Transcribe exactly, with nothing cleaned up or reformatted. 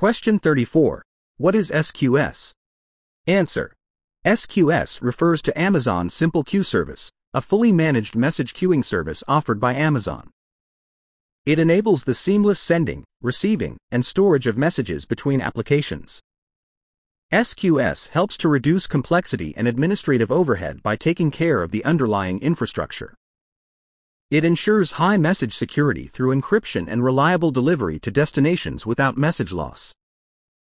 Question thirty-four. What is S Q S? Answer. S Q S refers to Amazon's Simple Queue service, a fully managed message queuing service offered by Amazon. It enables the seamless sending, receiving, and storage of messages between applications. S Q S helps to reduce complexity and administrative overhead by taking care of the underlying infrastructure. It ensures high message security through encryption and reliable delivery to destinations without message loss.